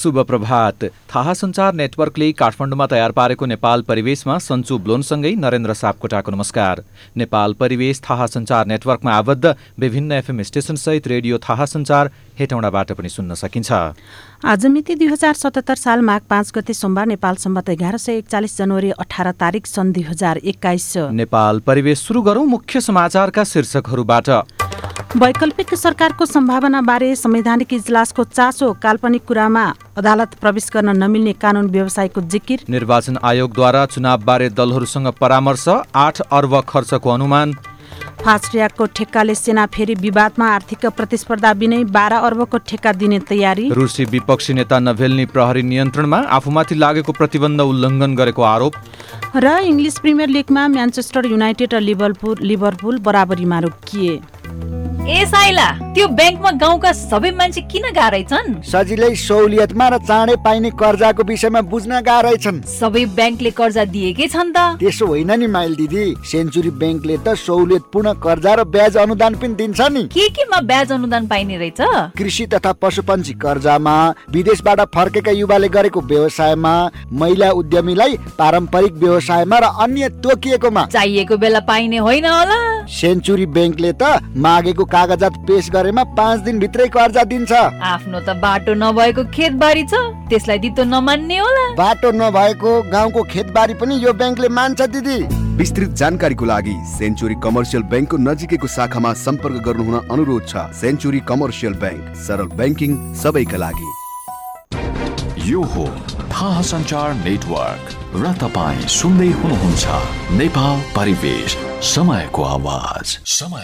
शुभ प्रभात। थाहा सञ्चार नेटवर्कले काठमाडौँमा तयार पारेको नेपाल परिवेशमा सन्चु ब्लोनसँगै नरेन्द्र सापकोटाको नमस्कार। नेपाल परिवेश थाहा सञ्चार नेटवर्कमा आबद्ध विभिन्न एफएम स्टेशनसहित रेडियो थाहा सञ्चार हेटौँडाबाट पनि सुन्न सकिन्छ। आज मिति 2077 साल माघ 5 गते सोमबार, नेपाल सम्वत 1141 जनवरी 18 तारिक सन् 2021। नेपाल परिवेश सुरु गरौं मुख्य समाचारका शीर्षकहरूबाट। वैकल्पिक सरकारको सम्भावनाबारे संवैधानिक इजलासको चासो, काल्पनिक कुरामा अदालत प्रवेश गर्न नमिल्ने कानून व्यवसायको जिकिर। निर्वाचन आयोगद्वारा चुनावबारे दलहरूसँग परामर्श, 8 अर्ब खर्चको अनुमान। फास्ट ट्र्याकको ठेक्काले सेना फेरि विवादमा, आर्थिक प्रतिस्पर्धा बिनै 12 अर्बको ठेक्का दिने तयारी। रुसी विपक्षी नेता नभेल्नी प्रहरी नियन्त्रणमा, आफूमाथि लागेको प्रतिबन्ध उल्लङ्घन गरेको आरोप। र इङ्ग्लिस प्रिमियर लिगमा म्यान्चेस्टर युनाइटेड र लिभरपुल बराबरीमा रोकिए। ए साइला, त्यो ब्याङ्कमा गाउँका सबै मान्छे किन गाह्रै छन्? सजिलै सहुलियतमा र चाँडै पाइने कर्जाको विषयमा बुझ्न गाह्रै छन्। सबै ब्याङ्कले कर्जा दिएकै छन् त? त्यसो होइन नि माइल दिदी, सेन्चुरी ब्याङ्कले त सहुलियतपूर्ण कर्जा र ब्याज अनुदान पनि दिन्छ नि। केमा ब्याज अनुदान पाइने रहेछ? कृषि तथा पशुपन्छी कर्जामा, विदेशबाट फर्केका युवाले गरेको व्यवसायमा, महिला उद्यमीलाई पारम्परिक व्यवसायमा र अन्य तोकिएकोमा। चाहिएको बेला पाइने होइन होला? सेन्चुरी ब्याङ्कले त मागेको कागजात पेश गरेमा 5 दिन भित्रै कर्जा दिन्छ। आफ्नो त बाटो नभएको खेतबारी छ, त्यसलाई दितो नमान्ने होला? बाटो नभएको गाउँको खेतबारी पनि यो ब्याङ्कले मान्छ दिदी। विस्तृत जानकारीको लागि सेन्चुरी कमर्सियल ब्याङ्कको नजिकैको शाखामा सम्पर्क गर्नुहुन अनुरोध छ। सेन्चुरी कमर्सियल ब्याङ्क, सरल ब्याङ्किङ सबैका लागि। यो हो थाहा सञ्चार नेटवर्क र तपाईँ सुन्दै हुनुहुन्छ नेपाल परिवेश, समयको आवाज।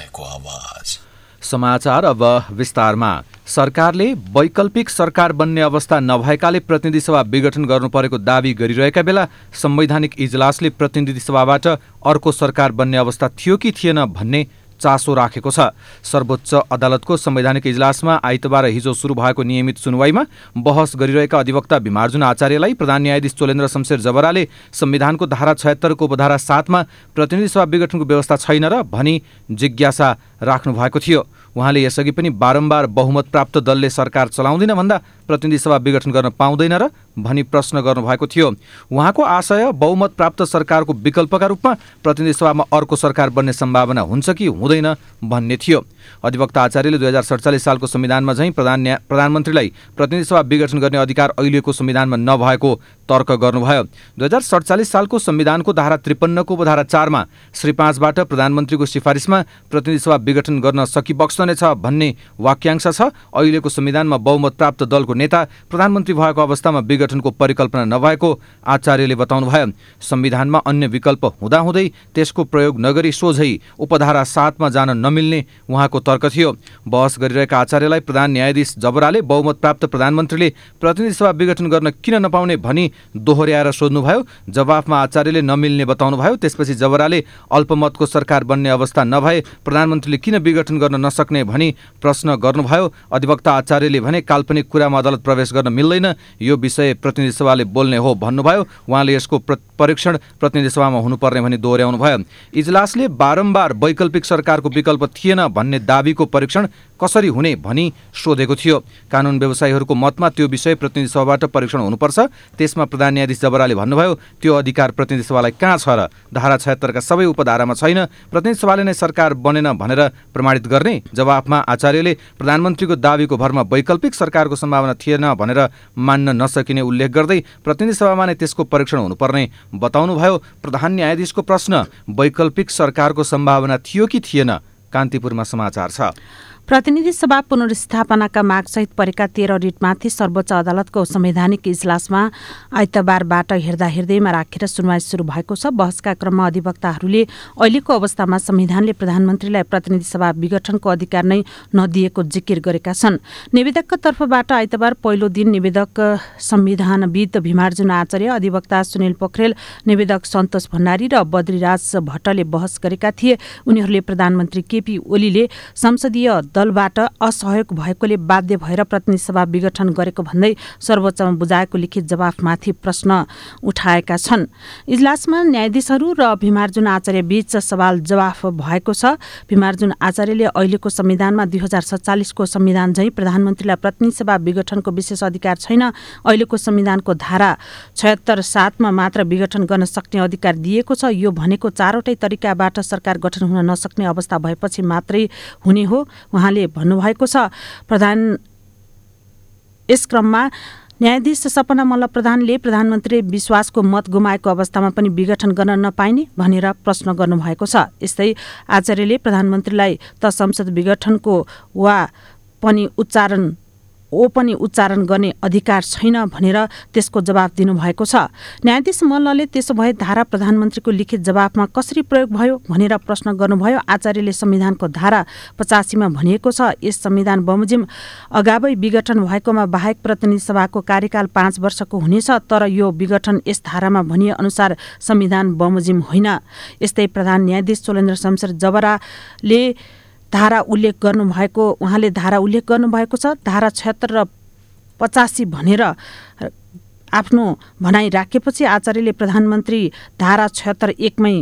समाचार अब विस्तारमा। सरकारले वैकल्पिक सरकार बन्ने अवस्था नभएकाले प्रतिनिधि सभा विघटन गर्नु परेको दावी गरिरहेका बेला संवैधानिक इजलासले प्रतिनिधि सभाबाट अर्को सरकार बन्ने अवस्था थियो कि थिएन भन्ने चासो राखेको छ। सर्वोच्च अदालतको संवैधानिक इजलासमा आइतबार हिजो सुरु भएको नियमित सुनवाईमा बहस गरिरहेका अधिवक्ता भीमार्जुन आचार्यलाई प्रधान न्यायाधीश चोलेन्द्र शमशेर जबराले संविधानको धारा 76 को उपधारा 7 मा प्रतिनिधि सभा विघटनको व्यवस्था छैन र भनी जिज्ञासा राख्नु भएको थियो। उहाँले यसअघि पनि बारम्बार बहुमत प्राप्त दलले सरकार चलाउँदैन भन्दा प्रतिनिधि सभा विघटन गर्न पाउँदैन र भनी प्रश्न गर्नुभएको थियो। उहाँको आशय बहुमत प्राप्त सरकारको विकल्पका रूपमा प्रतिनिधि सभामा अर्को सरकार बन्ने सम्भावना हुन्छ कि हुँदैन भन्ने थियो। अधिवक्ता आचार्यले 2047 सालको संविधानमा झैं प्रधानमन्त्रीलाई प्रतिनिधि सभा विघटन गर्ने अधिकार अहिलेको संविधानमा नभएको तर्क गर्नुभयो। 2047 सालको संविधानको धारा 53 को उपधारा 4 मा श्री 5 बाट प्रधानमन्त्रीको सिफारिसमा प्रतिनिधि सभा विघटन गर्न सकिबक्सनेछ भन्ने वाक्यांश छ। अहिलेको संविधानमा बहुमत प्राप्त दलको नेता प्रधानमन्त्री भएको अवस्थामा विघटनको परिकल्पना नभएको आचार्यले बताउनुभयो। संविधानमा अन्य विकल्प हुँदाहुँदै त्यसको प्रयोग नगरी सोझै उपधारा 7 मा जान नमिल्ने उहाँको तर्क थियो। बहस गरिरहेका आचार्यलाई प्रधान न्यायाधीश जबराले बहुमत प्राप्त प्रधानमन्त्रीले प्रतिनिधि सभा विघटन गर्न किन नपाउने भनी दोहोर्याएर सोध्नुभयो। जवाफमा आचार्यले नमिल्ने बताउनुभयो। त्यसपछि जबराले अल्पमतको सरकार बन्ने अवस्था नभए प्रधानमन्त्रीले किन विघटन गर्न नसक्ने भनी प्रश्न गर्नुभयो। अधिवक्ता आचार्यले भने काल्पनिक कुरामा अदालत प्रवेश गर्न मिल्दैन, यो विषय प्रतिनिधि सभाले बोल्ने हो भन्नुभयो। उहाँले यसको परीक्षण प्रतिनिधि सभामा हुनुपर्ने भनी दोहोर्याउनु भयो। इजलासले बारम्बार वैकल्पिक सरकारको विकल्प थिएन भन्ने दावीको परीक्षण कसरी हुने भनी सोधेको थियो। कानून व्यवसायीहरूको मतमा त्यो विषय प्रतिनिधि सभाबाट परीक्षण हुनुपर्छ। त्यसमा प्रधान न्यायाधीश जबराले भन्नुभयो त्यो अधिकार प्रतिनिधि सभालाई कहाँ छ र? धारा 76 का सबै उपधारामा छैन। प्रतिनिधि सभाले नै सरकार बनेन भनेर प्रमाणित गर्ने? जवाफमा आचार्यले प्रधानमन्त्रीको दावीको भरमा वैकल्पिक सरकारको सम्भावना थिएन भनेर मान्न नसकिने उल्लेख गर्दै प्रतिनिधि सभामा नै त्यसको परीक्षण हुनुपर्ने बताउनुभयो। प्रधान न्यायाधीशको प्रश्न, वैकल्पिक सरकारको सम्भावना थियो कि थिएन? कान्तिपुरमा समाचार छ। प्रतिनिधि सभा पुनर्स्थापनाका मागसहित परेका 13 रिटमाथि सर्वोच्च अदालतको संवैधानिक इजलासमा आइतबारबाट हिँड्दैमा राखेर सुनवाई सुरु भएको छ। बहसका क्रममा अधिवक्ताहरूले अहिलेको अवस्थामा संविधानले प्रधानमन्त्रीलाई प्रतिनिधि सभा विघटनको अधिकार नै नदिएको जिकिर गरेका छन्। निवेदकका तर्फबाट आइतबार पहिलो दिन निवेदक संविधानविद भीमार्जुन आचार्य, अधिवक्ता सुनिल पोखरेल, निवेदक सन्तोष भण्डारी र बद्रीराज भट्टले बहस गरेका थिए। उनीहरूले प्रधानमन्त्री केपी ओलीले संसदीय दलबाट असहयोग भएकोले बाध्य भएर प्रतिनिधि सभा विघटन गरेको भन्दै सर्वोच्चमा बुझाएको लिखित जवाफमाथि प्रश्न उठाएका छन्। इजलासमा न्यायाधीशहरू र भीमार्जुन आचार्य बीच सवाल जवाफ भएको छ। भीमार्जुन आचार्यले अहिलेको संविधानमा 2047 को संविधान झैं प्रधानमन्त्रीलाई प्रतिनिधि सभा विघटनको विशेष अधिकार छैन। अहिलेको संविधानको धारा 76(7) मा मात्र विघटन गर्न सक्ने अधिकार दिएको छ। यो भनेको चारवटै तरिकाबाट सरकार गठन हुन नसक्ने अवस्था भएपछि मात्रै हुने हो उहाँले भन्नुभएको छ। यस क्रममा न्यायाधीश सपना मल्ल प्रधानले प्रधानमन्त्रीले विश्वासको मत गुमाएको अवस्थामा पनि विघटन गर्न नपाइने भनेर प्रश्न गर्नुभएको छ। यस्तै आचार्यले प्रधानमन्त्रीलाई त संसद विघटनको पनि उच्चारण गर्ने अधिकार छैन भनेर त्यसको जवाफ दिनुभएको छ। न्यायाधीश मल्लले त्यसो भए धारा प्रधानमन्त्रीको लिखित जवाफमा कसरी प्रयोग भयो भनेर प्रश्न गर्नुभयो। आचार्यले संविधानको धारा 85 मा भनिएको छ, यस संविधान बमोजिम अगावै विघटन भएकोमा बाहेक प्रतिनिधि सभाको कार्यकाल 5 वर्षको हुनेछ। तर यो विघटन यस धारामा भनिए अनुसार संविधान बमोजिम होइन। यस्तै प्रधान न्यायाधीश सोलेन्द्र शमशेर जबराले उहाँले धारा उल्लेख गर्नुभएको छ। धारा 76 र 85 भनेर आफ्नो भनाइ राखेपछि आचार्यले प्रधानमन्त्री धारा 76(1) मै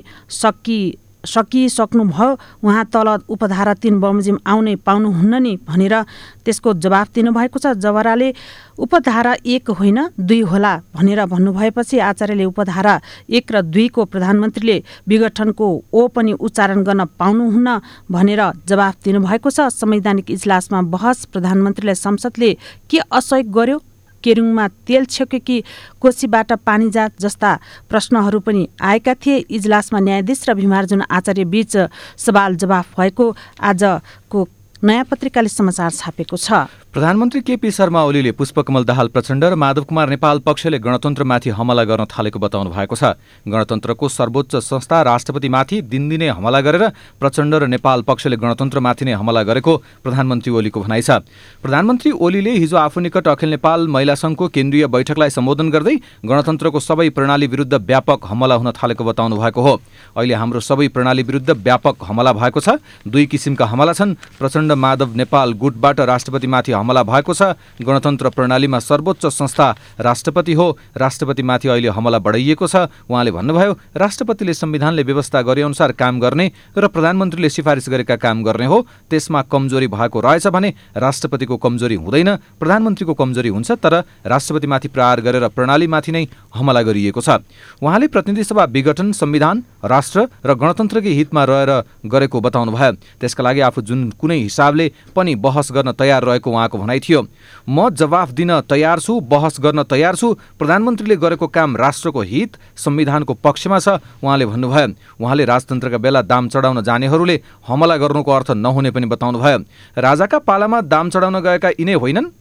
सकिसक्नुभयो, उहाँ तल उपधारा 3 बमोजिम आउनै पाउनुहुन्न नि भनेर त्यसको जवाफ दिनुभएको छ। जबराले उपधारा 1 होइन 2 होला भनेर भन्नुभएपछि आचार्यले उपधारा 1 र 2 को प्रधानमन्त्रीले विघटनको पनि उच्चारण गर्न पाउनुहुन्न भनेर जवाफ दिनुभएको छ। संवैधानिक इजलासमा बहस प्रधानमन्त्रीलाई संसदले के असहयोग गर्यो, केरुङमा तेल छेक्यो कि कोसीबाट पानी जात जस्ता प्रश्नहरू पनि आएका थिए। इजलासमा न्यायाधीश र भीमार्जुन आचार्य बीच सवाल जवाफ भएको आजको नयाँ पत्रिकाले समाचार छापेको छ। प्रधानमन्त्री केपी शर्मा ओलीले पुष्पकमल दाहाल प्रचण्ड र माधव कुमार नेपाल पक्षले गणतन्त्रमाथि हमला गर्न थालेको बताउनु भएको छ। गणतन्त्रको सर्वोच्च संस्था राष्ट्रपतिमाथि दिनदिनै हमला गरेर प्रचण्ड र नेपाल पक्षले गणतन्त्रमाथि नै हमला गरेको प्रधानमन्त्री ओलीको भनाइ छ। प्रधानमन्त्री ओलीले हिजो आफू निकट अखिल नेपाल महिला सङ्घको केन्द्रीय बैठकलाई सम्बोधन गर्दै गणतन्त्रको सबै प्रणाली विरुद्ध व्यापक हमला हुन थालेको बताउनु भएको हो। अहिले हाम्रो सबै प्रणाली विरुद्ध व्यापक हमला भएको छ। 2 किसिमका हमला छन्। प्रचण्ड माधव नेपाल गुटबाट राष्ट्रपतिमाथि हमला भएको छ। गणतन्त्र प्रणालीमा सर्वोच्च संस्था राष्ट्रपति हो। राष्ट्रपतिमाथि अहिले हमला बढाइएको छ। उहाँले भन्नुभयो, राष्ट्रपतिले संविधानले व्यवस्था गरे अनुसार काम गर्ने र प्रधानमन्त्रीले सिफारिस गरेका काम गर्ने हो। त्यसमा कमजोरी भएको रहेछ भने राष्ट्रपतिको कमजोरी हुँदैन, प्रधानमन्त्रीको कमजोरी हुन्छ। तर राष्ट्रपतिमाथि प्रहार गरेर प्रणालीमाथि नै हमला गरिएको छ। उहाँले प्रतिनिधि सभा विघटन संविधान, राष्ट्र र गणतन्त्रकै हितमा रहेर गरेको बताउनु भयो। त्यसका लागि आफू जुन कुनै हिसाबले पनि बहस गर्न तयार रहेको उहाँको भनाइ थियो। म जवाफ दिन तयार छु, बहस गर्न तयार छु। प्रधानमन्त्रीले गरेको काम राष्ट्रको हित, संविधानको पक्षमा छ उहाँले भन्नुभयो। उहाँले राजतन्त्रका बेला दाम चढाउन जानेहरूले हमला गर्नुको अर्थ नहुने पनि बताउनु भयो। राजाका पालामा दाम चढाउन गएका यिनै होइनन्,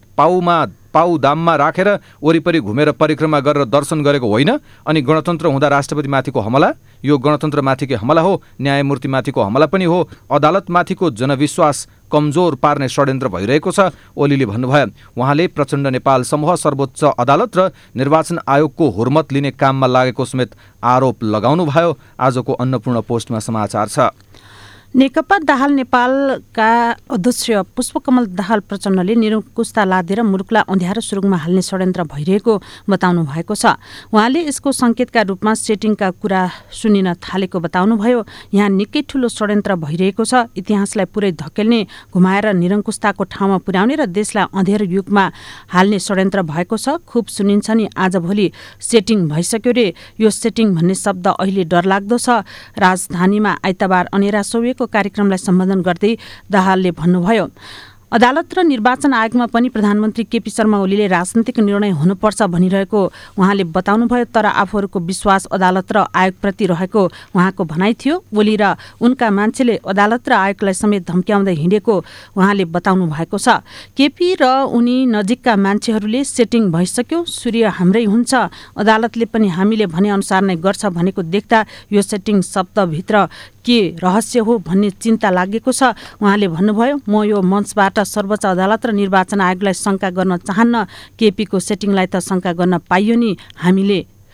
पाउ दाममा राखेर वरिपरि घुमेर परिक्रमा गरेर दर्शन गरेको होइन। अनि गणतन्त्र हुँदा राष्ट्रपतिमाथिको हमला यो गणतन्त्रमाथिकै हमला हो, न्यायमूर्तिमाथिको हमला पनि हो। अदालतमाथिको जनविश्वास कमजोर पार्ने षड्यन्त्र भइरहेको छ ओलीले भन्नुभयो। उहाँले प्रचण्ड नेपाल समूह सर्वोच्च अदालत र निर्वाचन आयोगको हुर्मत लिने काममा लागेको समेत आरोप लगाउनुभयो। आजको अन्नपूर्ण पोस्टमा समाचार छ। नेकपा दाहाल नेपालका अध्यक्ष पुष्पकमल दाहाल प्रचण्डले निरङ्कुशता लादेर मुलुकलाई अँध्यारो सुरुङमा हाल्ने षड्यन्त्र भइरहेको बताउनु भएको छ। उहाँले यसको सङ्केतका रूपमा सेटिङका कुरा सुनिन थालेको बताउनुभयो। यहाँ निकै ठूलो षड्यन्त्र भइरहेको छ। इतिहासलाई पुरै धकेल्ने, घुमाएर निरङ्कुशताको ठाउँमा पुर्याउने र देशलाई अँध्यारो युगमा हाल्ने षड्यन्त्र भएको छ। खुब सुनिन्छ नि, आजभोलि सेटिङ भइसक्यो रे। यो सेटिङ भन्ने शब्द अहिले डरलाग्दो छ। राजधानीमा आइतबार अनेरा सोभिएको कार्यक्रमलाई सम्बोधन गर्दै दाहालले भन्नुभयो, अदालत र निर्वाचन आयोगमा पनि प्रधानमन्त्री केपी शर्मा ओलीले राजनीतिक निर्णय हुनुपर्छ भनिरहेको उहाँले बताउनुभयो। तर आफूहरूको विश्वास अदालत र आयोगप्रति रहेको उहाँको भनाइ थियो। ओली र उनका मान्छेले अदालत र आयोगलाई समेत धम्क्याउँदै हिँडेको उहाँले बताउनु भएको छ। केपी र उनी नजिकका मान्छेहरूले सेटिङ भइसक्यो, सूर्य हाम्रै हुन्छ, अदालतले पनि हामीले भनेअनुसार नै गर्छ भनेको देख्दा यो सेटिङ शब्दभित्र के रहस्य हो भन्ने चिन्ता लागेको छ। उहाँले भन्नुभयो, म यो मञ्चबाट सर्वोच्च अदालत र निर्वाचन आयोगलाई शङ्का गर्न चाहन्न। केपीको सेटिङलाई त शङ्का गर्न पाइयो नि। हामीले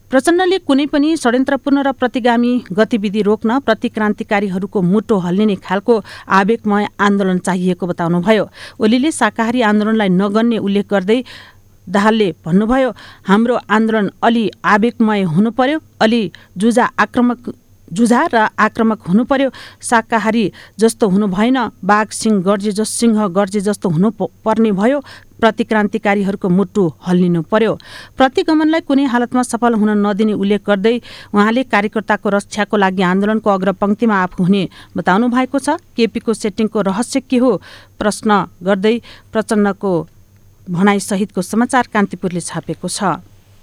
प्रचण्डले कुनै पनि षड्यन्त्रपूर्ण र प्रतिगामी गतिविधि रोक्न प्रतिक्रान्तिकारीहरूको मुटो हल्लिने खालको आवेगमय आन्दोलन चाहिएको बताउनुभयो। ओलीले शाकाहारी आन्दोलनलाई नगन्ने उल्लेख गर्दै दाहालले भन्नुभयो, हाम्रो आन्दोलन अलि आवेगमय हुनु पर्यो, अलि जुझा र आक्रामक हुनु पर्यो। शाकाहारी जस्तो हुनु भएन, सिंह गर्जे जस्तो हुनु पर्ने भयो। प्रतिक्रान्तिकारीहरूको मुटु हल्लिनु पर्यो। प्रतिगमनलाई कुनै हालतमा सफल हुन नदिने उल्लेख गर्दै उहाँले कार्यकर्ताको रक्षाको लागि आन्दोलनको अग्रपङ्क्तिमा आफू हुने बताउनु भएको छ। केपीको सेटिङको रहस्य के हो प्रश्न गर्दै प्रचण्डको भनाइसहितको समाचार कान्तिपुरले छापेको छ।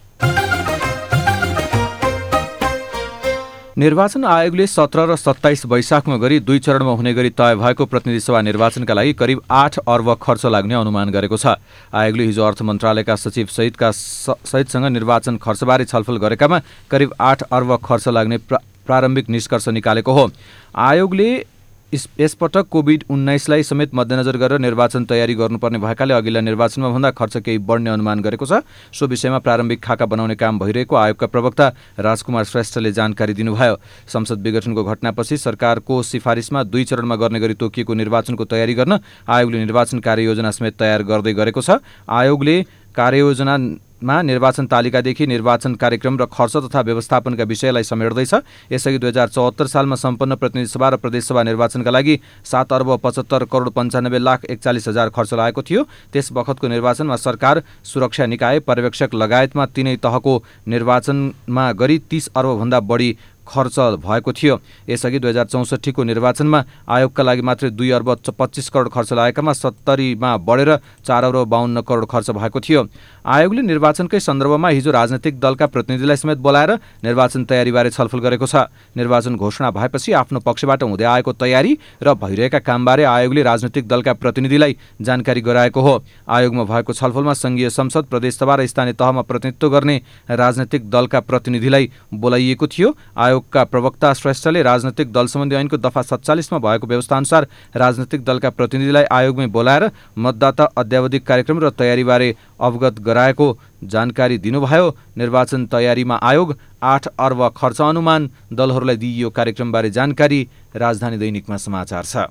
निर्वाचन आयोगले 17 र 27 वैशाखमा गरी 2 चरणमा हुने गरी तय भएको प्रतिनिधि सभा निर्वाचनका लागि करिब 8 अर्ब खर्च लाग्ने अनुमान गरेको छ। आयोगले हिजो अर्थ मन्त्रालयका सचिव सहितसँग निर्वाचन खर्चबारे छलफल गरेकामा करिब 8 अर्ब खर्च लाग्ने प्रारम्भिक निष्कर्ष निकालेको हो। आयोगले यसपटक कोभिड-19लाई समेत मध्यनजर गरेर निर्वाचन तयारी गर्नुपर्ने भएकाले अघिल्ला निर्वाचनमा भन्दा खर्च केही बढ्ने अनुमान गरेको छ। सो विषयमा प्रारम्भिक खाका बनाउने काम भइरहेको आयोगका प्रवक्ता राजकुमार श्रेष्ठले जानकारी दिनुभयो। संसद विघटनको घटनापछि सरकारको सिफारिसमा 2 चरणमा गर्ने गरी तोकिएको निर्वाचनको तयारी गर्न आयोगले निर्वाचन कार्ययोजना समेत तयार गर्दै गरेको छ। आयोगले कार्ययोजनामा निर्वाचन तालिकादेखि निर्वाचन कार्यक्रम र खर्च तथा व्यवस्थापनका विषयलाई समेट्दैछ। यसअघि 2074 सालमा सम्पन्न प्रतिनिधि सभा र प्रदेशसभा निर्वाचनका लागि 7 अर्ब 75 करोड 95 लाख 41 हजार खर्च लागेको थियो। त्यस बखतको निर्वाचनमा सरकार, सुरक्षा निकाय, पर्यवेक्षक लगायतमा 3 तहको निर्वाचनमा गरी 30 अर्बभन्दा बढी खर्च भएको थियो। यसअघि 2064 को निर्वाचनमा आयोगका लागि मात्रै 2 अर्ब 25 करोड खर्च लागेकामा 70 मा बढेर 4 अर्ब 52 करोड खर्च भएको थियो। आयोगले निर्वाचनकै सन्दर्भमा हिजो राजनैतिक दलका प्रतिनिधिलाई समेत बोलाएर निर्वाचन तयारीबारे छलफल गरेको छ। निर्वाचन घोषणा भएपछि आफ्नो पक्षबाट हुँदै आएको तयारी र भइरहेका कामबारे आयोगले राजनैतिक दलका प्रतिनिधिलाई जानकारी गराएको हो। आयोगमा भएको छलफलमा संघीय संसद, प्रदेशसभा र स्थानीय तहमा प्रतिनिधित्व गर्ने राजनैतिक दलका प्रतिनिधिलाई बोलाइएको थियो। आयोगका प्रवक्ता श्रेष्ठले राजनैतिक दल सम्बन्धी ऐनको दफा 47 मा भएको व्यवस्थाअनुसार राजनैतिक दलका प्रतिनिधिलाई आयोगमै बोलाएर मतदाता अद्यावधिक कार्यक्रम र तयारीबारे अवगत गराएको जानकारी दिनुभयो। निर्वाचन तयारीमा आयोग 8 अर्ब खर्च अनुमान दलहरूलाई दिइयो कार्यक्रमबारे जानकारी। राजधानी दैनिकमा समाचार छ।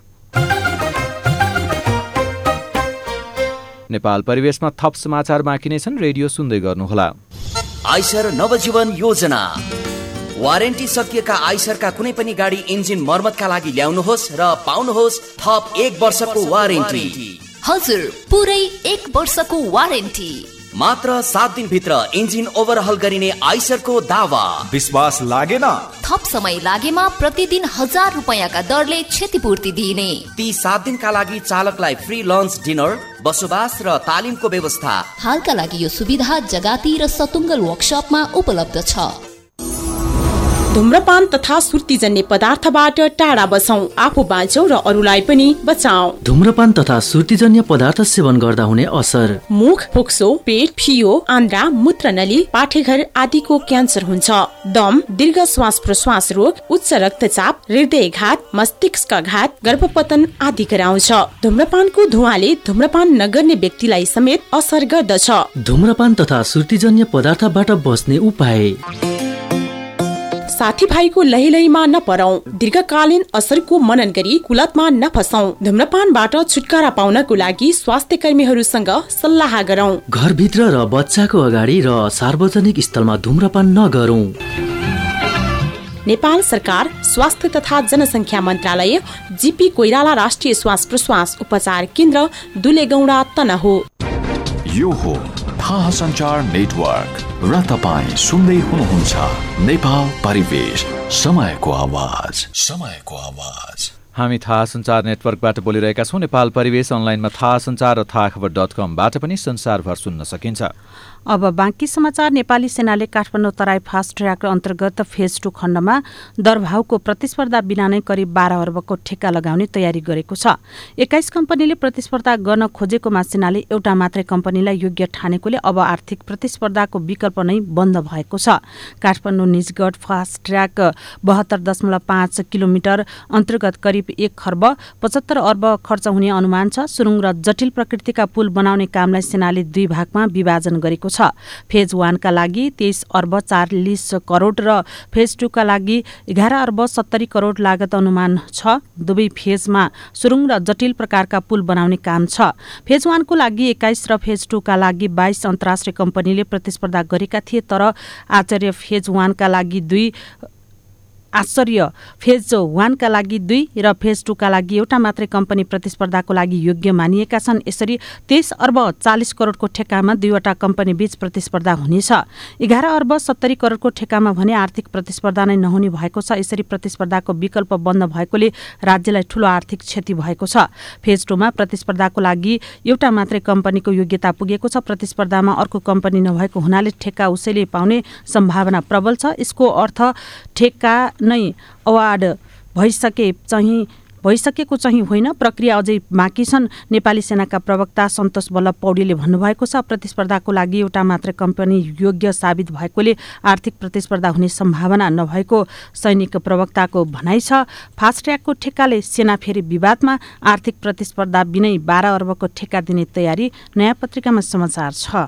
नेपाल परिवेशमा थप समाचार बाँकी नै छन्। रेडियो सुन्दै गर्नुहोला। आइसर नवजीवन योजना। वारेन्टी सकिएका आइसरका कुनै पनि गाडी इन्जिन मर्मतका लागि ल्याउनुहोस् र पाउनुहोस् थप 1 वर्षको वारेन्टी। हजुर, पुरै 1 वर्षको वारेन्टी। मात्र 7 दिनभित्र इन्जिन ओभरहल गरिने आइसरको दावा। विश्वास लागेन? थप समय लागेमा प्रतिदिन 1000 रुपैयाँका दरले क्षतिपूर्ति दिइने। ती 7 दिनका लागि चालकलाई फ्री लन्च, डिनर, बसोबास र तालिमको व्यवस्था। हालका लागि यो सुविधा जगाती र सतुङ्गल वर्कसपमा उपलब्ध छ। धूम्रपान तथा सुर्तीजन्य पदार्थबाट टाढा बसौं, आफू बाँचौं र अरूलाई पनि बचाऊ। धूम्रपान तथा सुर्तीजन्य पदार्थ सेवन गर्दा हुने असर: मुख, फोक्सो, पेट, फियो, आन्द्रा, मूत्रनली, पाठेघर आदिको क्यान्सर हुन्छ। दम, दीर्घ श्वास प्रश्वास रोग, उच्च रक्तचाप, हृदयघात, मस्तिष्कघात, गर्भपतन आदि गराउँछ। धूम्रपानको धुवाले धूम्रपान नगर्ने व्यक्तिलाई समेत असर गर्दछ। धूम्रपान तथा सुर्तीजन्य पदार्थबाट बस्ने उपाय: साथीभाइको लैलैमा नपरौं, दीर्घकालीन असरको मनन गरी कुलतमा नफसौं। धूम्रपानबाट छुटकारा पाउनको लागि स्वास्थ्य कर्मीहरूसँग सल्लाह गरौं। घरभित्र र बच्चाको अगाडि र सार्वजनिक स्थलमा धूम्रपान नगरौं। नेपाल सरकार, स्वास्थ्य तथा जनसङ्ख्या मन्त्रालय, जीपी कोइराला राष्ट्रिय श्वास प्रश्वास उपचार केन्द्र, दुलेगौडा, तनहुँ। यो हो थाहा सञ्चार नेटवर्क र तपाईँ सुन्दै हुनुहुन्छ नेपाल परिवेश, समयको आवाज। हामी थाहा सञ्चार नेटवर्कबाट बोलिरहेका छौँ। नेपाल परिवेश अनलाइनमा थाहा सञ्चार र थाहाखबर.com-बाट पनि संसारभर सुन्न सकिन्छ। अब बाँकी समाचार। नेपाली सेनाले काठमाडौँ तराई फास्ट ट्र्याक अन्तर्गत फेज 2 खण्डमा दरभावको प्रतिस्पर्धा बिना नै करिब 12 अर्बको ठेक्का लगाउने तयारी गरेको छ। 21 कम्पनीले प्रतिस्पर्धा गर्न खोजेकोमा सेनाले एउटा मात्रै कम्पनीलाई योग्य ठानेकोले अब आर्थिक प्रतिस्पर्धाको विकल्प नै बन्द भएको छ। Kathmandu Nijgadh fast track 72.5 kilometre अन्तर्गत करिब 1 खर्ब 75 अर्ब खर्च हुने अनुमान छ। सुरुङ र जटिल प्रकृतिका पुल बनाउने कामलाई सेनाले 2 भागमा विभाजन गरेको छ। छ। फेज 1 का लागि 23 अर्ब 40 करोड र फेज 2 का लागि 11 अर्ब 70 करोड लागत अनुमान छ। दुवै फेजमा सुरुङ र जटिल प्रकारका पुल बनाउने काम छ। फेज 1 को लागि 21 र फेज 2 का लागि 22 अन्तर्राष्ट्रिय कम्पनीले प्रतिस्पर्धा गरेका थिए, तर आचार्य फेज 1 का लागि 2 र फेज 2 का लागि एउटा मात्रै कम्पनी प्रतिस्पर्धाको लागि योग्य मानिएका छन्। यसरी 23 अर्ब 40 करोडको ठेक्कामा दुईवटा कम्पनी बीच प्रतिस्पर्धा हुनेछ। 11 अर्ब 70 करोडको ठेक्कामा भने आर्थिक प्रतिस्पर्धा नै नहुने भएको छ। यसरी प्रतिस्पर्धाको विकल्प बन्द भएकोले राज्यलाई ठूलो आर्थिक क्षति भएको छ। फेज 2 मा प्रतिस्पर्धाको लागि एउटा मात्रै कम्पनीको योग्यता पुगेको छ। प्रतिस्पर्धामा अर्को कम्पनी नभएको हुनाले ठेक्का उसैले पाउने सम्भावना प्रबल छ। यसको अर्थ ठेक्का नै अवार्ड भइसकेको चाहिँ होइन, प्रक्रिया अझै बाँकी छन्। नेपाली सेनाका प्रवक्ता सन्तोष बल्लभ पौडेलले भन्नुभएको छ, प्रतिस्पर्धाको लागि एउटा मात्रै कम्पनी योग्य साबित भएकोले आर्थिक प्रतिस्पर्धा हुने सम्भावना नभएको सैनिक प्रवक्ताको भनाइ छ। फास्ट ट्र्याकको ठेक्काले सेना फेरि विवादमा, आर्थिक प्रतिस्पर्धा बिनै 12 अर्बको ठेक्का दिने तयारी, नयाँ पत्रिकामा समाचार छ।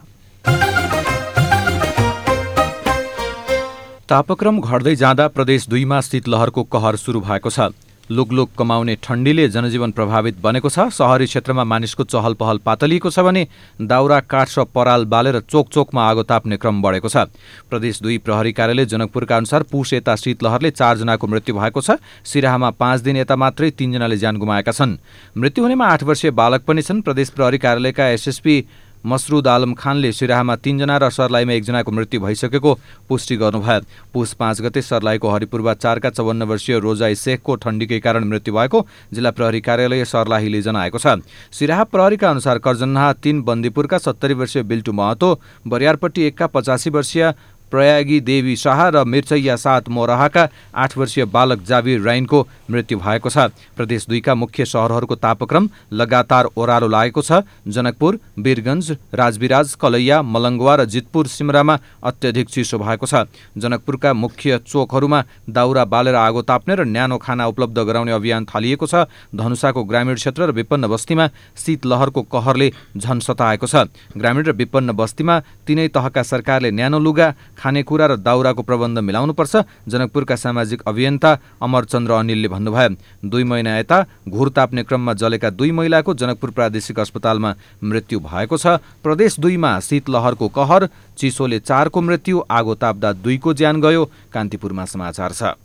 तापक्रम घट्दै जाँदा प्रदेश 2 मा शीतलहरको कहर सुरु भएको छ। लुकलुक कमाउने ठण्डीले जनजीवन प्रभावित बनेको छ। शहरी क्षेत्रमा मानिसको चहल पहल पातलिएको छ भने दाउरा, काठ र पराल बालेर चोकचोकमा आगो ताप्ने क्रम बढेको छ। प्रदेश 2 प्रहरी कार्यालय जनकपुरका अनुसार पुष यता शीतलहरले 4 जनाको मृत्यु भएको छ। सिराहामा 5 दिन यता मात्रै 3 जनाले ज्यान गुमाएका छन्। मृत्यु हुनेमा 8 वर्षीय बालक पनि छन्। प्रदेश प्रहरी कार्यालयका एसएसपी मसरुद आलम खानले सिराहामा 3 जना र सर्लाहीमा 1 जनाको मृत्यु भइसकेको पुष्टि गर्नुभयो। पुष 5 गते सर्लाहीको हरिपुरवा 4 का 54 वर्षीय रोजाई शेखको ठण्डीकै कारण मृत्यु भएको जिल्ला प्रहरी कार्यालय सर्लाहीले जनाएको छ। सिराहा प्रहरीका अनुसार कर्जन्हा 3 बन्दीपुरका 70 वर्षीय बिल्टु महतो, बरियारपट्टि 1 का 85 वर्षीय प्रयागी देवी शाह र मिर्चैया 7 मोरहाका 8 वर्षीय बालक जावीर राइनको मृत्यु भएको छ। प्रदेश 2 का मुख्य शहरहरूको तापक्रम लगातार ओह्रालो लागेको छ। जनकपुर, वीरगञ्ज, राजविराज, कलैया, मलङ्गवा र जितपुर सिमरामा अत्यधिक चिसो भएको छ। जनकपुरका मुख्य चोकहरूमा दाउरा बालेर आगो ताप्ने र न्यानो खाना उपलब्ध गराउने अभियान थालिएको छ। धनुषाको ग्रामीण क्षेत्र र विपन्न बस्तीमा शीतलहरको कहरले झन सताएको छ। ग्रामीण र विपन्न बस्तीमा तीनै तहका सरकारले न्यानो लुगा, खानेकुरा र दाउराको प्रबन्ध मिलाउनुपर्छ। जनकपुरका सामाजिक अभियन्ता अमरचन्द्र अनिलले भन्नुभयो। 2 महिना यता घुर ताप्ने क्रममा जलेका 2 महिलाको जनकपुर प्रादेशिक अस्पतालमा मृत्यु भएको छ। प्रदेश 2 मा शीतलहरको कहर, चिसोले 4 को मृत्यु, आगो ताप्दा 2 को ज्यान गयो। कान्तिपुरमा समाचार छ।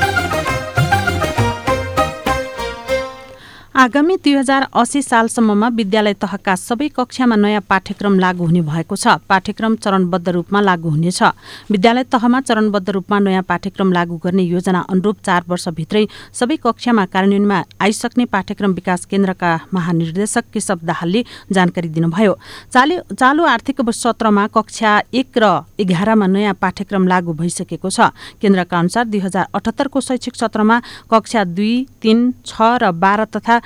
आगामी 2080 सालसम्ममा विद्यालय तहका सबै कक्षामा नयाँ पाठ्यक्रम लागू हुने भएको छ। पाठ्यक्रम चरणबद्ध रूपमा लागू हुनेछ। विद्यालय तहमा चरणबद्ध रूपमा नयाँ पाठ्यक्रम लागू गर्ने योजना अनुरूप 4 वर्षभित्रै सबै कक्षामा कार्यान्वयनमा आइसक्ने पाठ्यक्रम विकास केन्द्रका महानिर्देशक केशव दाहालले जानकारी दिनुभयो। चालु आर्थिक सत्रमा कक्षा 1 र 11 मा नयाँ पाठ्यक्रम लागू भइसकेको छ। केन्द्रका अनुसार 2078 को शैक्षिक सत्रमा कक्षा 2, 3, 6 र 12 तथा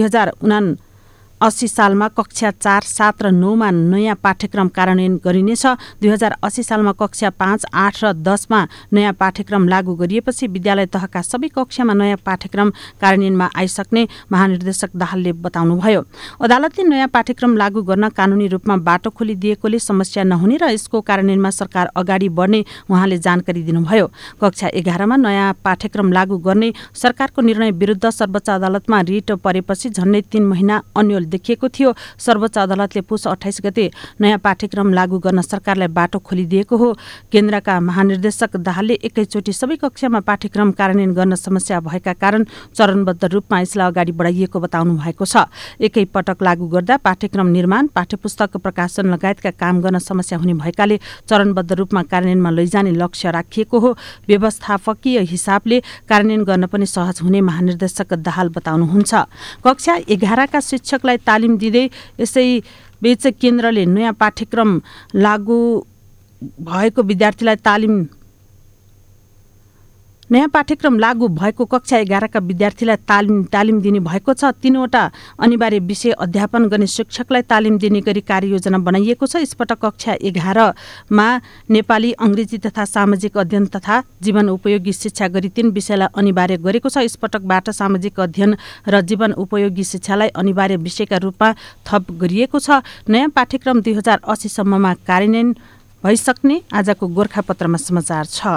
2079 सालमा कक्षा 4, 7 र 9 मा नयाँ पाठ्यक्रम कार्यान्वयन गरिनेछ। 2080 सालमा कक्षा 5, 8 र 10 मा नयाँ पाठ्यक्रम लागू गरिएपछि विद्यालय तहका सबै कक्षामा नयाँ पाठ्यक्रम कार्यान्वयनमा आइसक्ने महानिर्देशक दाहालले बताउनुभयो। अदालतले नयाँ पाठ्यक्रम लागू गर्न कानूनी रूपमा बाटो खोलिदिएकोले समस्या नहुने र यसको कार्यान्वयनमा सरकार अगाडि बढ्ने उहाँले जानकारी दिनुभयो। कक्षा 11 मा नयाँ पाठ्यक्रम लागू गर्ने सरकारको निर्णय विरुद्ध सर्वोच्च अदालतमा रिट परेपछि झन्डै 3 महिना अन्यल देखिएको थियो। सर्वोच्च अदालतले पुष 28 गते नयाँ पाठ्यक्रम लागू गर्न सरकारलाई बाटो खोलिदिएको हो। केन्द्रका महानिर्देशक दाहालले एकैचोटि सबै कक्षामा पाठ्यक्रम कार्यान्वयन गर्न समस्या भएका कारण चरणबद्ध रूपमा यसलाई अगाडि बढाइएको बताउनु भएको छ। एकै पटक लागू गर्दा पाठ्यक्रम निर्माण, पाठ्यपुस्तक प्रकाशन लगायतका काम गर्न समस्या हुने भएकाले चरणबद्ध रूपमा कार्यान्वयनमा लैजाने लक्ष्य राखिएको हो। व्यवस्थापकीय हिसाबले कार्यान्वयन गर्न पनि सहज हुने महानिर्देशक दाहाल बताउनुहुन्छ। कक्षा 11 का शिक्षकलाई तालिम दिँदै यसै बीच केन्द्रले नयाँ पाठ्यक्रम लागू भएको विद्यार्थीलाई तालिम नयाँ पाठ्यक्रम लागू भएको कक्षा 11 का विद्यार्थीलाई तालिम दिने भएको छ। 3वटा अनिवार्य विषय अध्यापन गर्ने शिक्षकलाई तालिम दिने गरी कार्ययोजना बनाइएको छ। यसपटक कक्षा 11मा नेपाली, अङ्ग्रेजी तथा सामाजिक अध्ययन तथा जीवन उपयोगी शिक्षा गरी 3 विषयलाई अनिवार्य गरेको छ। यसपटकबाट सामाजिक अध्ययन र जीवन उपयोगी शिक्षालाई अनिवार्य विषयका रूपमा थप गरिएको छ। नयाँ पाठ्यक्रम 2080 सम्ममा कार्यान्वयन भइसक्ने आजको गोरखापत्रमा समाचार छ।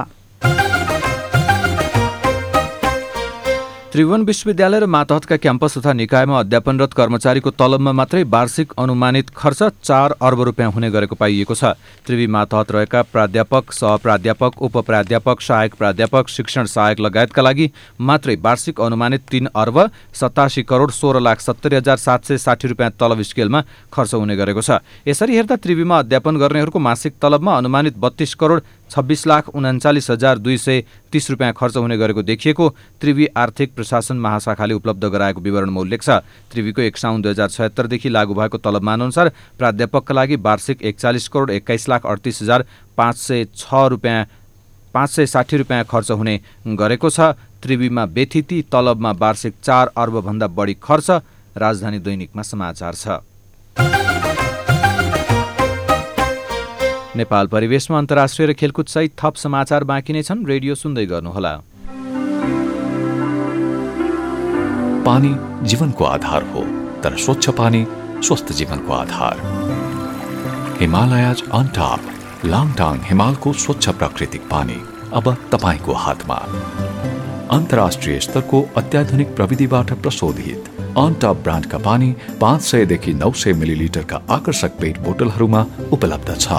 त्रिभुवन विश्वविद्यालय र मातहतका क्याम्पस तथा निकायमा अध्यापनरत कर्मचारीको तलबमा मात्रै वार्षिक अनुमानित खर्च 4 अर्ब रुपियाँ हुने गरेको पाइएको छ। त्रिवी मातहत रहेका प्राध्यापक, सहप्राध्यापक, उपप्राध्यापक, सहायक प्राध्यापक, शिक्षण सहायक लगायतका लागि मात्रै वार्षिक अनुमानित 3 अर्ब 87 करोड 16,70,760 रुपियाँ तलब स्केलमा खर्च हुने गरेको छ। यसरी हेर्दा त्रिवीमा अध्यापन गर्नेहरूको मासिक तलबमा अनुमानित 32 करोड 26,39,230 रुपियाँ खर्च हुने गरेको देखिएको त्रिवी आर्थिक प्रशासन महाशाखाले उपलब्ध गराएको विवरणमा उल्लेख छ। त्रिवीको 1 साउन 2076 देखि लागू भएको तलबमान अनुसार प्राध्यापकका लागि वार्षिक 41 करोड 21,38,506 रुपियाँ 560 रुपियाँ खर्च हुने गरेको छ। त्रिवीमा बेथिती तलबमा वार्षिक 4 अर्ब भन्दा बढी खर्च। राजधानी दैनिकमा समाचार छ। नेपाल परिवेशमा अन्तर्राष्ट्रिय र खेलकुद सहित थप समाचार बाँकी नै छन्। रेडियो सुन्दै गर्नुहोला। पानी जीवनको आधार हो, तर स्वच्छ पानी स्वस्थ जीवनको आधार। हिमालयज अन टप लाङटाङ हिमालको स्वच्छ प्राकृतिक पानी अब तपाईको हातमा। अन्तर्राष्ट्रिय स्तरको अत्याधुनिक प्रविधिबाट प्रशोधित अन टप ब्रान्डका पानी 500 देखि 900 मिलिलिटरका आकर्षक पेट बोतलहरूमा उपलब्ध छ।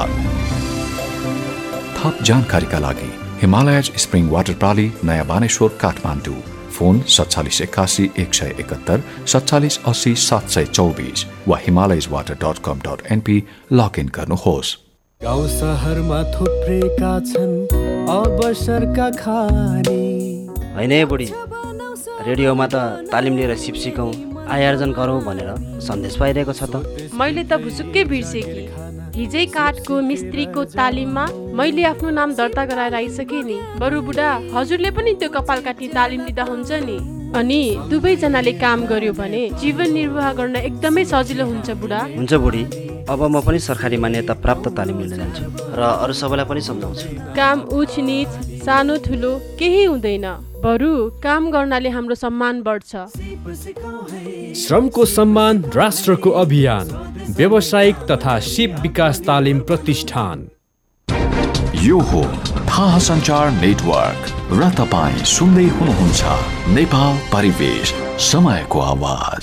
थप जानकारीका लागि हिमालयज स्प्रिङ वाटर प्रणाली, नयाँ बानेश्वर, काठमाडौँ। फोन 4781 171 4780 724 वा himalayaswater.com.np लगइन गर्नुहोस्। गाउँ शहरमा थुप्रेका छन् अवसरका खानी। हैन बुढी, रेडियोमा त तालिम लिएर सिप सिकौँ, आयोजन गरौँ भनेर सन्देश पाइरहेको छ त। मैले त भुसुक्कै बिर्सेँ कि हिजै काठको मिस्त्रीको तालिममा मैले आफ्नो नाम दर्ता गराएर आइसकेँ नि। बरु बुढा हजुरले पनि त्यो कपाल काट्ने तालिम लिँदा हुन्छ नि। अनि दुवैजनाले काम गर्यो भने जीवन निर्वाह गर्न एकदमै सजिलो हुन्छ बुढा। हुन्छ बुढी, अब म पनि सरकारी मान्यता प्राप्त तालिम लिन जान्छु र अरू सबैलाई पनि सम्झाउँछु। काम उच निच सानो ठुलो केही हुँदैन, बरु काम गर्नाले हाम्रो सम्मान बढ्छ। श्रमको सम्मान राष्ट्रको अभियान, व्यावसायिक तथा सिप विकास तालिम प्रतिष्ठान। यो हो थाहा सञ्चार नेटवर्क र तपाईँ सुन्दै हुनुहुन्छ नेपाल परिवेश, समयको आवाज।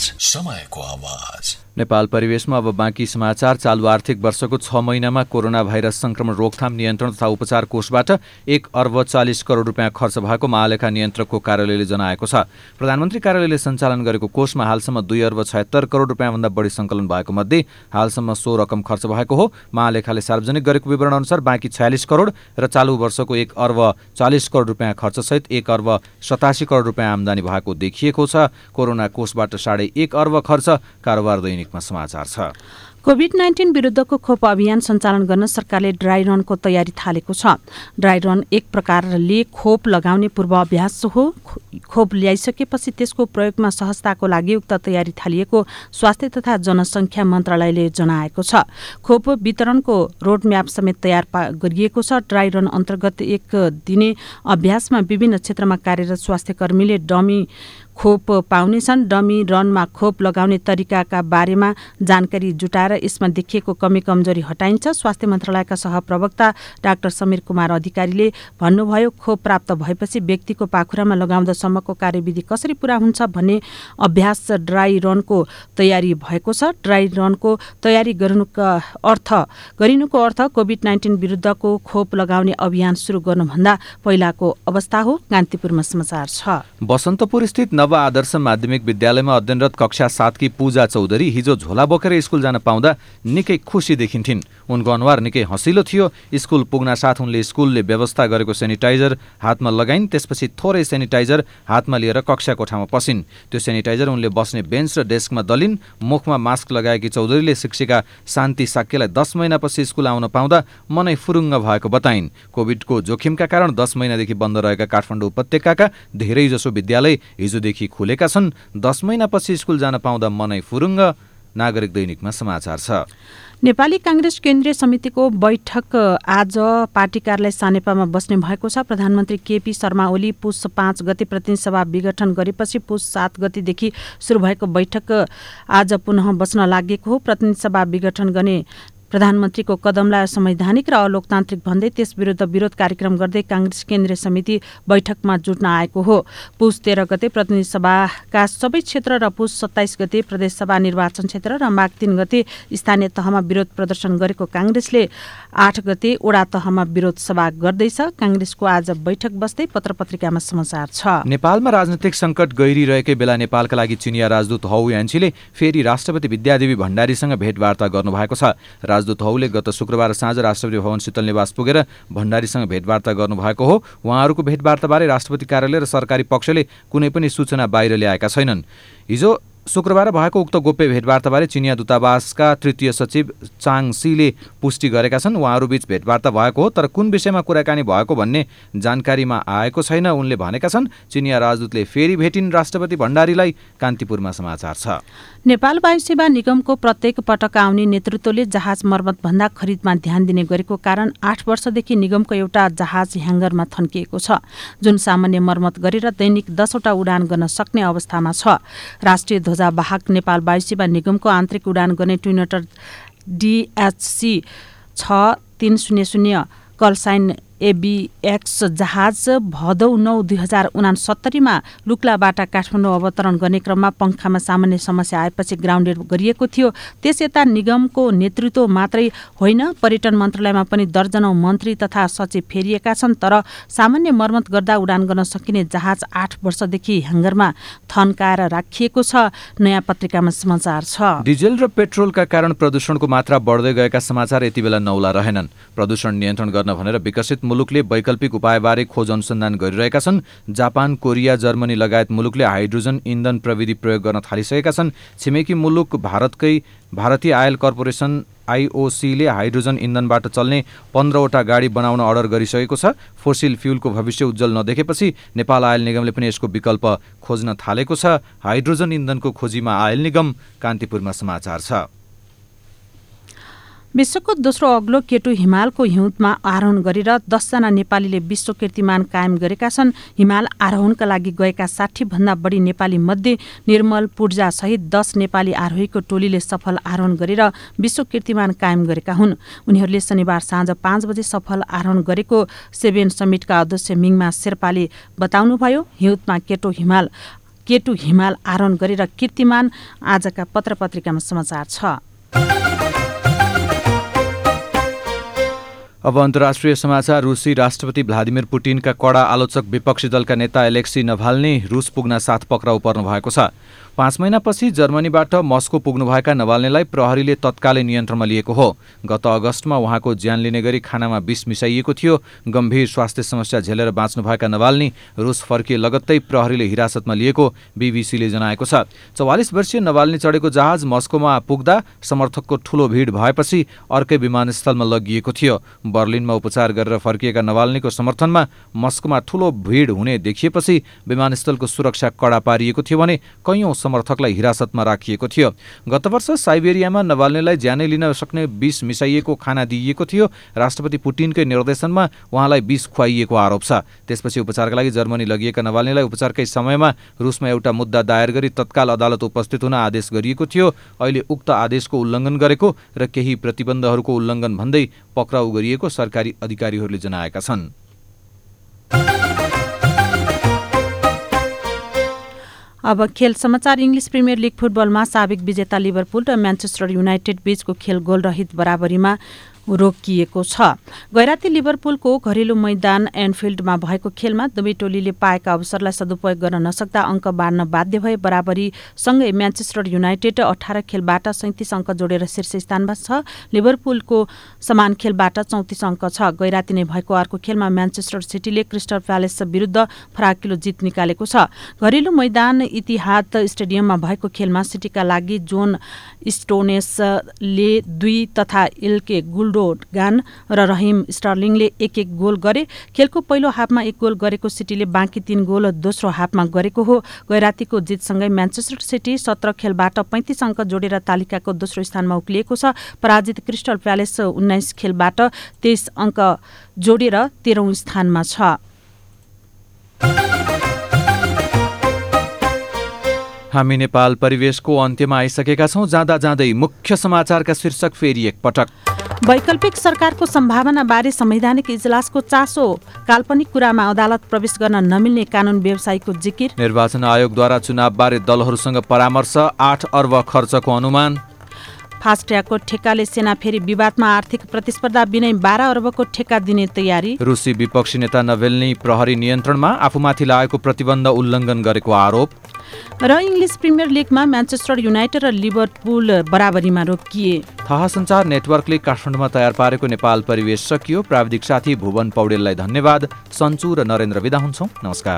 नेपाल परिवेशमा अब बाँकी समाचार। चालु आर्थिक वर्षको 6 महिनामा कोरोना भाइरस संक्रमण रोकथाम नियन्त्रण तथा उपचार कोषबाट 1 अर्ब 40 करोड रुपियाँ खर्च भएको महालेखा नियन्त्रकको कार्यालयले जनाएको छ। प्रधानमन्त्री कार्यालयले सञ्चालन गरेको कोषमा हालसम्म 2 अर्ब 76 करोड रुपियाँभन्दा बढी सङ्कलन भएको मध्ये हालसम्म सो रकम खर्च भएको हो। महालेखाले सार्वजनिक गरेको विवरण अनुसार बाँकी 46 करोड र चालु वर्षको 1 अर्ब 40 करोड रुपियाँ खर्चसहित 1 अर्ब 87 करोड रुपियाँ आम्दानी भएको देखिएको छ। कोरोना कोषबाट 1.5 अर्ब खर्च। कारोबार दैनिकमा समाचार छ। कोभिड-19 विरुद्धको खोप अभियान सञ्चालन गर्न सरकारले ड्राई रनको तयारी थालेको छ। ड्राई रन एक प्रकारले खोप लगाउने पूर्वाभ्यास हो। खोप ल्याइसकेपछि त्यसको प्रयोगमा सहजताको लागि उक्त तयारी थालिएको स्वास्थ्य तथा जनसङ्ख्या मन्त्रालयले जनाएको छ। खोप वितरणको रोडम्याप समेत तयार गरिएको छ। ड्राई रन अन्तर्गत 1 दिने अभ्यासमा विभिन्न क्षेत्रमा कार्यरत स्वास्थ्यकर्मीले डमी खोप पाउनेछन्। डमी रनमा खोप लगाउने तरिकाका बारेमा जानकारी जुटाएर यसमा देखिएको कमी कमजोरी हटाइन्छ। स्वास्थ्य मन्त्रालयका सहप्रवक्ता डाक्टर समीर कुमार अधिकारीले भन्नुभयो, खोप प्राप्त भएपछि व्यक्तिको पाखुरामा लगाउँदासम्मको कार्यविधि कसरी पूरा हुन्छ भन्ने अभ्यास ड्राई रनको तयारी भएको छ। ड्राई रनको तयारी गरिनुको अर्थ कोभिड-19 विरुद्धको खोप लगाउने अभियान सुरु गर्नुभन्दा पहिलाको अवस्था हो। कान्तिपुरमा समाचार छ। बसन्तपुर स्थित नव आदर्श माध्यमिक विद्यालयमा अध्ययनरत कक्षा 7 की पूजा चौधरी हिजो झोला बोकेर स्कुल जान पाउँदा निकै खुसी देखिन्थिन्। उनको अनुहार निकै हँसिलो थियो। स्कुल पुग्नासाथ उनले स्कुलले व्यवस्था गरेको सेनिटाइजर हातमा लगाइन्। त्यसपछि थोरै सेनिटाइजर हातमा लिएर कक्षा कोठामा पसिन्। त्यो सेनिटाइजर उनले बस्ने बेन्च र डेस्कमा दलिन्। मुखमा मास्क लगाएकी चौधरीले शिक्षिका शान्ति साक्यलाई 10 महिनापछि स्कुल आउन पाउँदा मनै फुरुङ्ग भएको बताइन्। कोभिडको जोखिमका कारण 10 महिनादेखि बन्द रहेका काठमाडौँ उपत्यकाका धेरैजसो विद्यालय हिजोदेखि खुलेका छन्। 10 महिनापछि स्कुल जान पाउँदा मनै फुरुङ्ग। नागरिक दैनिकमा समाचार छ। नेपाली कांग्रेस केन्द्रीय समितिको बैठक आज पार्टी कार्यालय सानेपामा बस्ने भएको छ। प्रधानमन्त्री केपी शर्मा ओली पुस 5 गते प्रतिनिधि सभा विघटन गरेपछि पुस 7 गतेदेखि सुरु भएको बैठक आज पुनः बस्न लागेको हो। प्रतिनिधि सभा विघटन गर्ने प्रधानमन्त्रीको कदमलाई असंवैधानिक र अलोकतान्त्रिक भन्दै त्यसविरुद्ध विरोध कार्यक्रम गर्दै कांग्रेस केन्द्रीय समिति बैठकमा जुट्न आएको हो। पुस 13 गते प्रतिनिधि सभाका सबै क्षेत्र र पुस 27 गते प्रदेशसभा निर्वाचन क्षेत्र र माघ 3 गते स्थानीय तहमा विरोध प्रदर्शन गरेको कांग्रेसले 8 गते वडा तहमा विरोध सभा गर्दैछ। कांग्रेसको आज बैठक बस्दै पत्रपत्रिकामा समाचार छ। नेपालमा राजनीतिक सङ्कट गहिरिरहेकै बेला नेपालका लागि चिनिया राजदूत हौ यान्छीले फेरि राष्ट्रपति विद्यादेवी भण्डारीसँग भेटवार्ता गर्नुभएको छ। राजदूत हौले गत शुक्रबार साँझ राष्ट्रपति भवन शीतल निवास पुगेर भण्डारीसँग भेटवार्ता गर्नुभएको हो। उहाँहरूको भेटवार्ताबारे राष्ट्रपति कार्यालय र सरकारी पक्षले कुनै पनि सूचना बाहिर ल्याएका छैनन्। हिजो शुक्रबार भएको उक्त गोप्य भेटवार्ताबारे चिनिया दूतावासका तृतीय सचिव चाङ सीले पुष्टि गरेका छन्। उहाँहरूबीच भेटवार्ता भएको हो, तर कुन विषयमा कुराकानी भएको भन्ने जानकारीमा आएको छैन। उनले भनेका छन् चिनिया राजदूतले फेरि भेटिन् राष्ट्रपति भण्डारीलाई। कान्तिपुरमा समाचार छ। नेपाल वायु सेवा निगमको प्रत्येक पटक आउने नेतृत्वले जहाज मर्मतभन्दा खरिदमा ध्यान दिने गरेको कारण 8 वर्षदेखि निगमको एउटा जहाज ह्याङ्गरमा थन्किएको छ, जुन सामान्य मर्मत गरेर दैनिक 10 वटा उडान गर्न सक्ने अवस्थामा छ। राष्ट्रिय ध्वजावाहक नेपाल वायु सेवा निगमको आन्तरिक उडान गर्ने ट्विनटर DHC 6300 कलसाइन एबीएक्स जहाज भदौ 9 2069 मा लुक्लाबाट काठमाडौँ अवतरण गर्ने क्रममा पंखामा सामान्य समस्या आएपछि ग्राउन्डेड गरिएको थियो। त्यस यता निगमको नेतृत्व मात्रै होइन, पर्यटन मन्त्रालयमा पनि दर्जनौं मन्त्री तथा सचिव फेरिएका छन्। तर सामान्य मर्मत गर्दा उडान गर्न सकिने जहाज 8 वर्षदेखि ह्याङ्गरमा थन्काएर राखिएको छ। नयाँ पत्रिकामा समाचार छ। डिजेल र पेट्रोलका कारण प्रदूषणको मात्रा बढ्दै गएका समाचार यति बेला नौला रहेनन्। प्रदूषण नियन्त्रण गर्न भनेर विकसित मुलुकले वैकल्पिक उपायबारे खोज अनुसन्धान गरिरहेका छन्। जापान, कोरिया, जर्मनी लगायत मुलुकले हाइड्रोजन इन्धन प्रविधि प्रयोग गर्न थालिसकेका छन्। छिमेकी मुलुक भारतीय आयल कर्पोरेसन IOCले हाइड्रोजन इन्धनबाट चल्ने 15 वटा गाडी बनाउन अर्डर गरिसकेको छ। फोसिल फ्युलको भविष्य उज्जवल नदेखेपछि नेपाल आयल निगमले पनि यसको विकल्प खोज्न थालेको छ। हाइड्रोजन इन्धनको खोजीमा आयल निगम। कान्तिपुरमा समाचार छ। विश्वको दोस्रो अग्लो केटु हिमालको हिउँदमा आरोहण गरेर 10 जना नेपालीले विश्व कीर्तिमान कायम गरेका छन्। हिमाल आरोहणका लागि गएका 60 भन्दा बढी नेपाली मध्ये निर्मल पूर्जा सहित 10 नेपाली आरोहीको टोलीले सफल आरोहण गरेर विश्व कीर्तिमान कायम गरेका हुन्। उनीहरूले शनिबार साँझ 5 बजे सफल आरोहण गरेको 7 समिटका अध्यक्ष मिङमा शेर्पाले बताउनुभयो। हिउँदमा केटु हिमाल आरोहण गरेर कीर्तिमान। आजका पत्रपत्रिकामा समाचार छ। अब अन्तर्राष्ट्रिय समाचार। रुसी राष्ट्रपति भ्लादिमिर पुटिनका कडा आलोचक विपक्षी दलका नेता एलेक्सी नभाल्नी रुस पुग्न साथ पक्राउ पर्नु भएको छ। 5 महिनापछि जर्मनीबाट मस्को पुग्नुभएका नभाल्नीलाई प्रहरीले तत्कालै नियन्त्रणमा लिएको हो। गत अगस्तमा उहाँको ज्यान लिने गरी खानामा विष मिसाइएको थियो। गम्भीर स्वास्थ्य समस्या झेलेर बाँच्नुभएका नभाल्नी रुस फर्किए लगत्तै प्रहरीले हिरासतमा लिएको बीबीसीले जनाएको छ। 44 वर्षीय नभाल्नी चढेको जहाज मस्कोमा पुग्दा समर्थकको ठूलो भिड भएपछि अर्कै विमानस्थलमा लगिएको थियो। बर्लिनमा उपचार गरेर फर्किएका नभाल्नीको समर्थनमा मस्कोमा ठूलो भिड हुने देखिएपछि विमानस्थलको सुरक्षा कडा पारिएको थियो भने कैयौं समर्थकलाई हिरासतमा राखिएको थियो। गत वर्ष साइबेरियामा नभाल्नीलाई ज्यानै लिन सक्ने विष मिसाइएको खाना दिइएको थियो। राष्ट्रपति पुटिनकै निर्देशनमा उहाँलाई विष खुवाइएको आरोप छ। त्यसपछि उपचारका लागि जर्मनी लगिएका नभाल्नीलाई उपचारकै समयमा रुसमा एउटा मुद्दा दायर गरी तत्काल अदालत उपस्थित हुन आदेश गरिएको थियो। अहिले उक्त आदेशको उल्लङ्घन गरेको र केही प्रतिबन्धहरूको उल्लङ्घन भन्दै पक्राउ गरिएको सरकारी अधिकारीहरूले जनाएका छन्। अब खेल समाचार। इङ्ग्लिस प्रिमियर लिग फुटबलमा साबिक विजेता लिभरपुल र म्यान्चेस्टर युनाइटेड बीचको खेल गोलरहित बराबरीमा रोकिएको छ। गैराती लिभरपुलको घरेलु मैदान एनफिल्डमा भएको खेलमा दुवै टोलीले पाएका अवसरलाई सदुपयोग गर्न नसक्दा अङ्क बाँड्न बाध्य भए। बराबरीसँगै म्यान्चेस्टर युनाइटेड 18 खेलबाट 37 अङ्क जोडेर शीर्ष स्थानमा छ। लिभरपुलको समान खेलबाट 34 अङ्क छ। गैराती नै भएको अर्को खेलमा म्यान्चेस्टर सिटीले क्रिस्टल प्यालेस विरुद्ध फराकिलो जित निकालेको छ। घरेलु मैदान इतिहाद स्टेडियममा भएको खेलमा सिटीका लागि जोन स्टोनेसले 2 तथा इल्के गुल्डोगान र रहिम स्टर्लिङले 1-1 गोल गरे। खेलको पहिलो हाफमा 1 गोल गरेको सिटीले बाँकी 3 गोल दोस्रो हाफमा गरेको हो। गैरातीको जितसँगै म्यान्चेस्टर सिटी 17 खेलबाट 35 अङ्क जोडेर तालिकाको दोस्रो स्थानमा उक्लिएको छ। पराजित क्रिस्टल प्यालेस 19 खेलबाट 23 अङ्क जोडेर 13औं स्थानमा छ। हामी नेपाल परिवेशको अन्त्यमा आइसकेका छौं। जाँदा जाँदै मुख्य समाचारका शीर्षक फेरि एकपटक। वैकल्पिक सरकारको सम्भावनाबारे संवैधानिक इजलासको चासो। काल्पनिक कुरामा अदालत प्रवेश गर्न नमिल्ने कानून व्यवसायीको जिकिर। निर्वाचन आयोगद्वारा चुनावबारे दलहरूसँग परामर्श। 8 अर्ब खर्चको अनुमान। फास्ट्यागको ठेक्काले सेना फेरि विवादमा। आर्थिक प्रतिस्पर्धा बिनै 12 अर्बको ठेक्का दिने तयारी। रुसी विपक्षी नेता नभेल्नी प्रहरी नियन्त्रणमा। आफूमाथि लागेको प्रतिबन्ध उल्लङ्घन गरेको आरोप। र इङ्ग्लिस प्रिमियर लिगमा म्यान्चेस्टर युनाइटेड र लिभरपुल बराबरीमा रोकिए। थाहा सञ्चार नेटवर्कले काठमाडौँमा तयार पारेको नेपाल परिवेश सकियो। प्राविधिक साथी भुवन पौडेललाई धन्यवाद। सन्चु र नरेन्द्र बिदा हुन्छौँ। नमस्कार।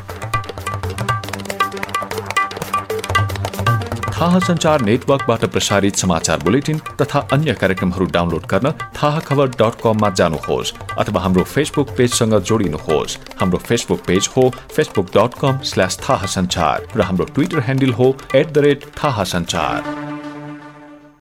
थाहा सञ्चार नेटवर्कबाट प्रसारित समाचार बुलेटिन तथा अन्य कार्यक्रमहरू डाउनलोड गर्न थाहाखबर.com मा जानुहोस् अथवा हाम्रो फेसबुक पेजसँग जोडिनुहोस्। हाम्रो फेसबुक पेज हो facebook.com/थाहासञ्चार र हाम्रो ट्विटर ह्यान्डल हो @थाहासञ्चार।